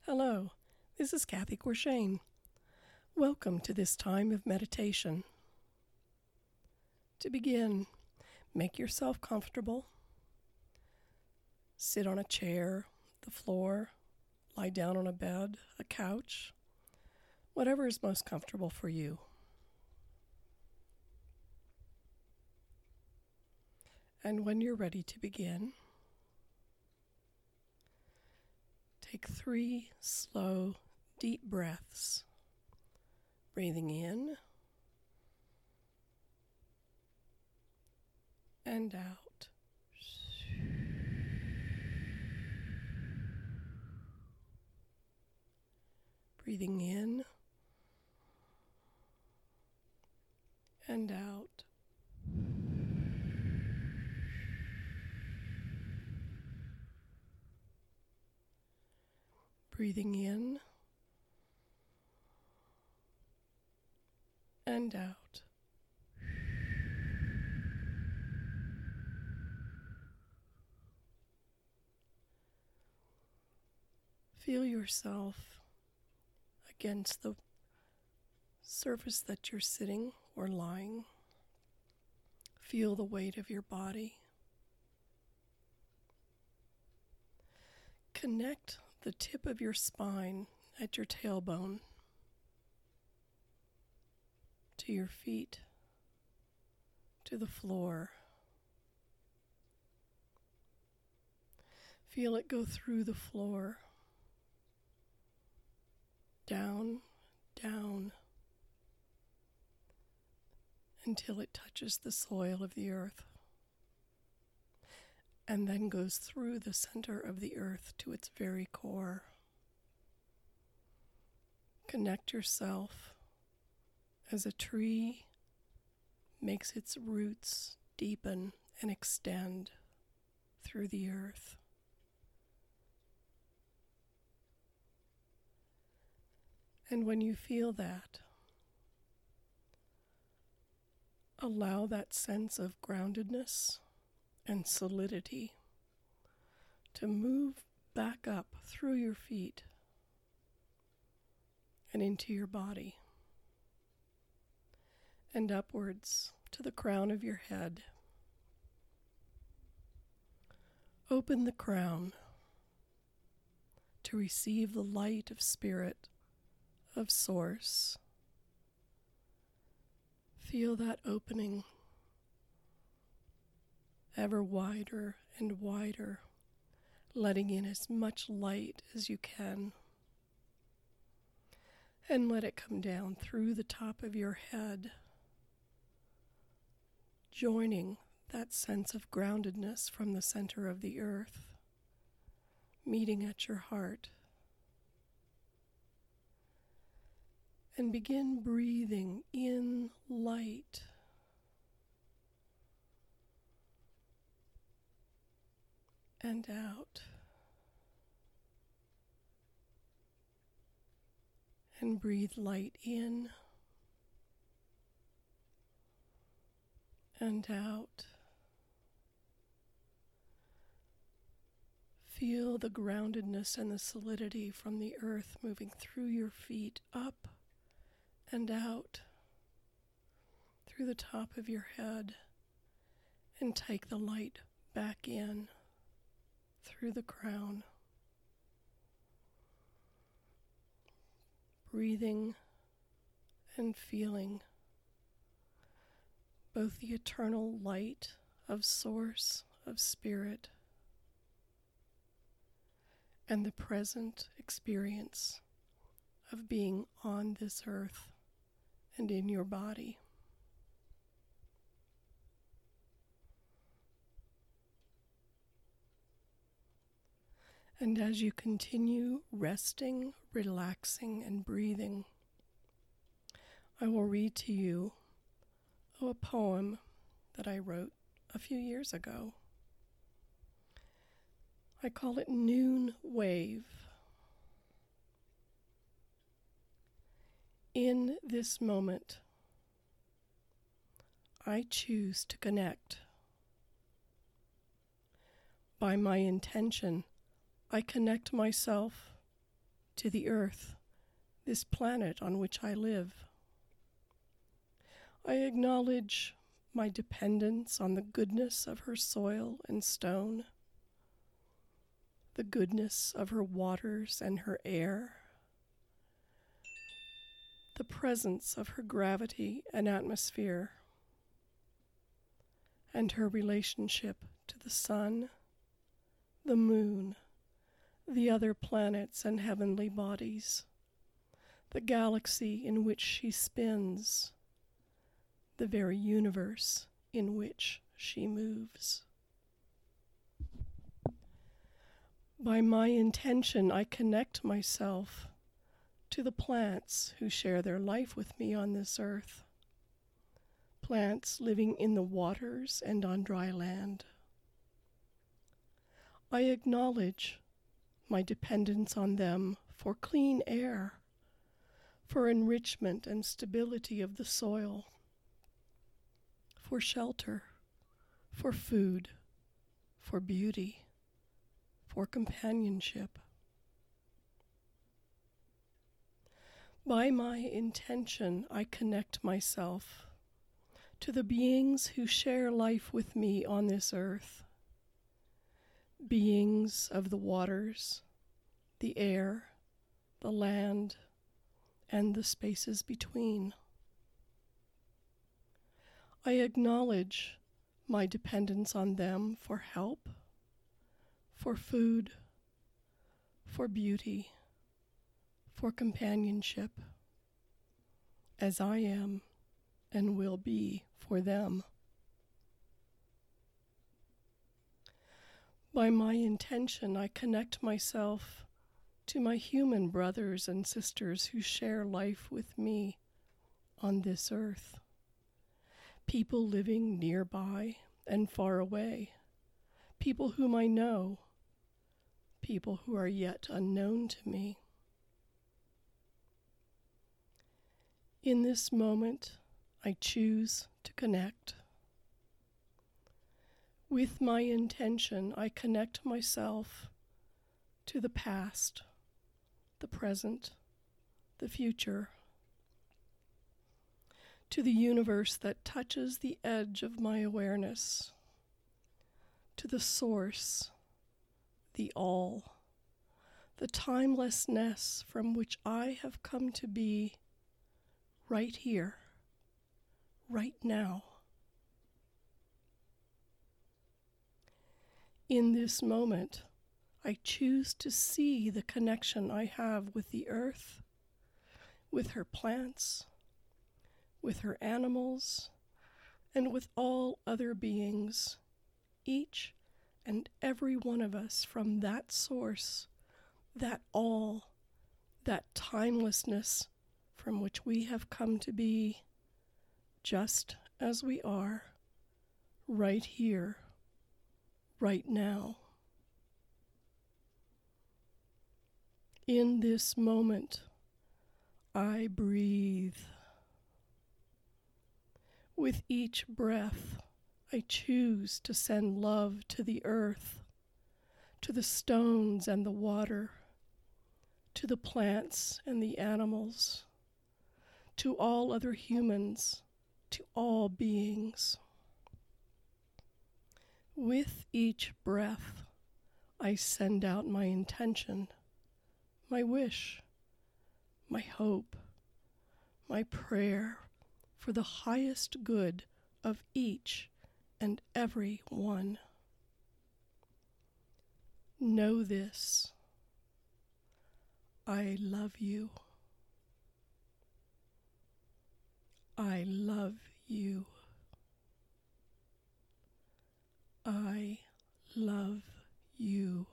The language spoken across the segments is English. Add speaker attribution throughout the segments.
Speaker 1: Hello, this is Kathy Corshane. Welcome to this time of meditation. To begin, make yourself comfortable. Sit on a chair, the floor, lie down on a bed, a couch, whatever is most comfortable for you. And when you're ready to begin, take 3 slow, deep breaths, breathing in and out. Breathing in and out. Breathing in and out. Feel yourself against the surface that you're sitting or lying. Feel the weight of your body. Connect the tip of your spine at your tailbone to your feet, to the floor. Feel it go through the floor, down, down, until it touches the soil of the earth, and then goes through the center of the earth to its very core. Connect yourself as a tree makes its roots deepen and extend through the earth. And when you feel that, allow that sense of groundedness and solidity to move back up through your feet and into your body and upwards to the crown of your head. Open the crown to receive the light of spirit, of source. Feel that opening ever wider and wider, letting in as much light as you can. And let it come down through the top of your head, joining that sense of groundedness from the center of the earth, meeting at your heart. And begin breathing in light. And out. And breathe light in and out. Feel the groundedness and the solidity from the earth moving through your feet, up and out, through the top of your head, and take the light back in through the crown. Breathing and feeling both the eternal light of source, of spirit, and the present experience of being on this earth and in your body. And as you continue resting, relaxing, and breathing, I will read to you a poem that I wrote a few years ago. I call it Noon Wave. In this moment, I choose to connect. By my intention, I connect myself to the earth, this planet on which I live. I acknowledge my dependence on the goodness of her soil and stone, the goodness of her waters and her air, the presence of her gravity and atmosphere, and her relationship to the sun, the moon, the other planets and heavenly bodies, the galaxy in which she spins, the very universe in which she moves. By my intention, I connect myself to the plants who share their life with me on this earth, plants living in the waters and on dry land. I acknowledge my dependence on them for clean air, for enrichment and stability of the soil, for shelter, for food, for beauty, for companionship. By my intention, I connect myself to the beings who share life with me on this earth, beings of the waters, the air, the land, and the spaces between. I acknowledge my dependence on them for help, for food, for beauty, for companionship, as I am and will be for them. By my intention, I connect myself to my human brothers and sisters who share life with me on this earth. People living nearby and far away, people whom I know, people who are yet unknown to me. In this moment, I choose to connect. With my intention, I connect myself to the past, the present, the future, to the universe that touches the edge of my awareness, to the source, the all, the timelessness from which I have come to be right here, right now. In this moment, I choose to see the connection I have with the earth, with her plants, with her animals, and with all other beings, each and every one of us from that source, that all, that timelessness from which we have come to be, just as we are, right here, right now. In this moment, I breathe. With each breath, I choose to send love to the earth, to the stones and the water, to the plants and the animals, to all other humans, to all beings. With each breath, I send out my intention, my wish, my hope, my prayer for the highest good of each and every one. Know this: I love you. I love you. I love you.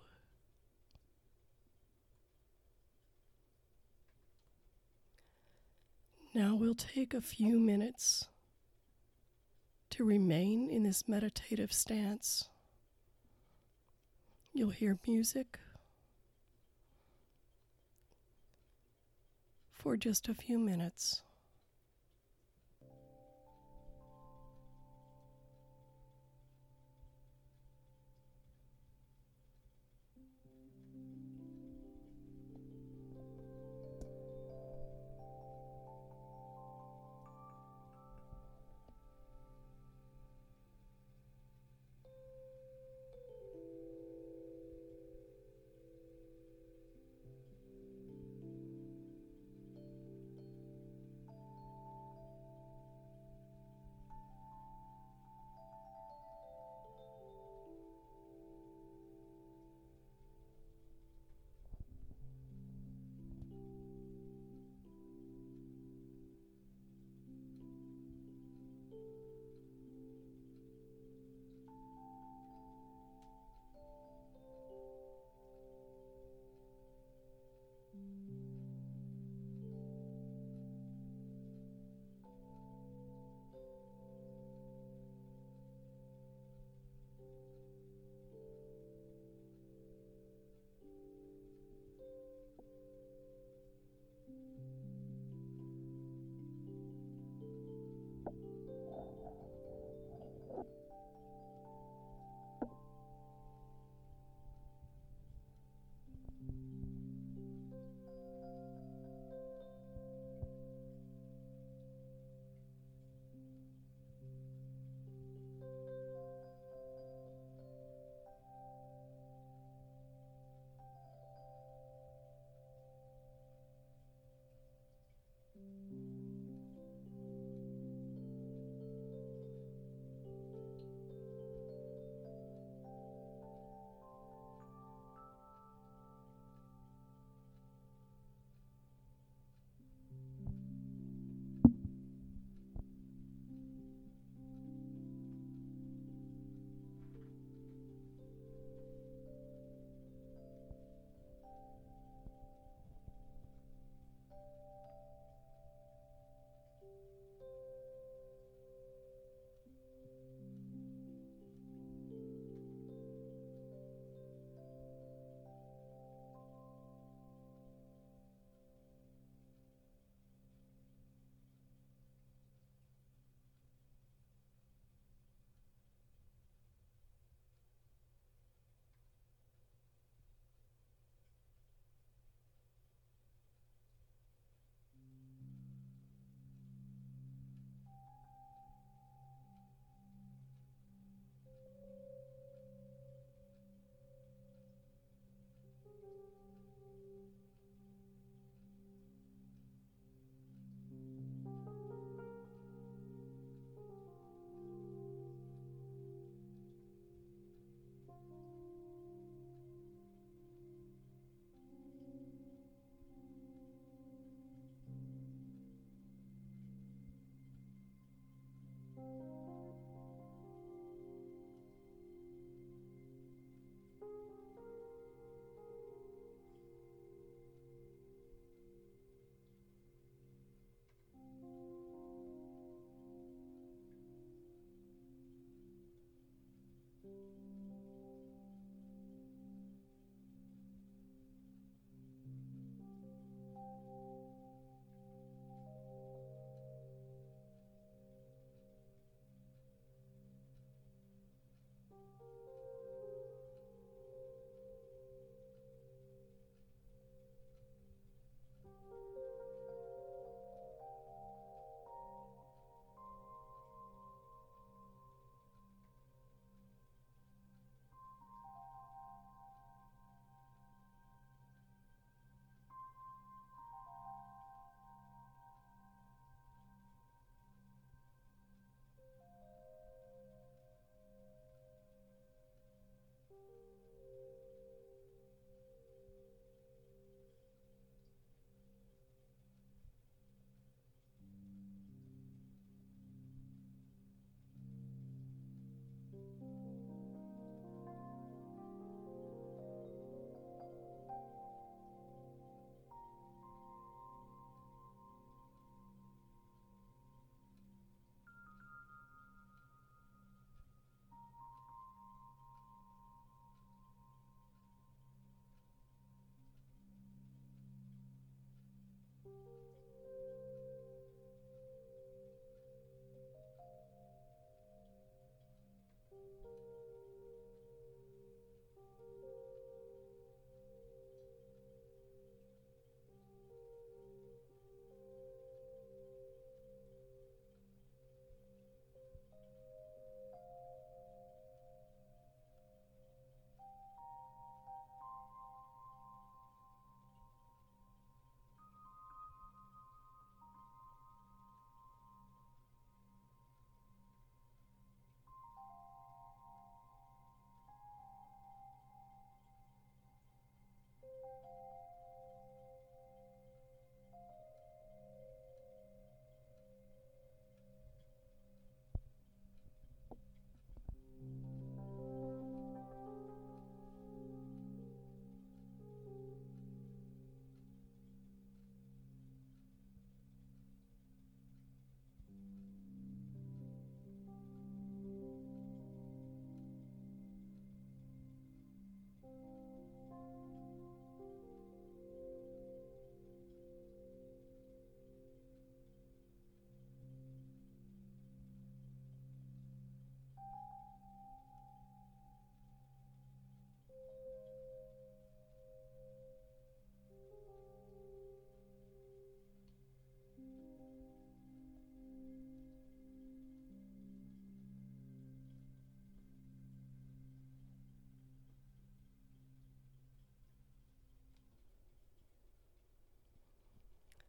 Speaker 1: Now we'll take a few minutes to remain in this meditative stance. You'll hear music for just a few minutes.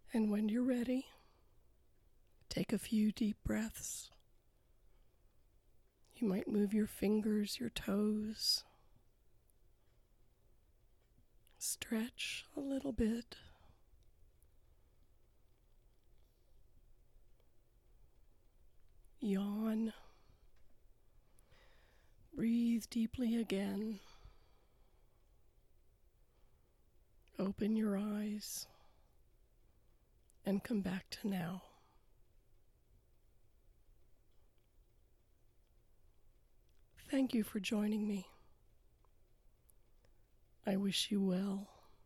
Speaker 1: And when you're ready, take a few deep breaths. You might move your fingers, your toes. Stretch a little bit. Yawn. Breathe deeply again. Open your eyes and come back to now. Thank you for joining me. I wish you well.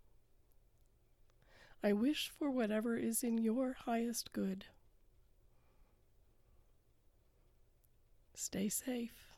Speaker 1: I wish for whatever is in your highest good. Stay safe.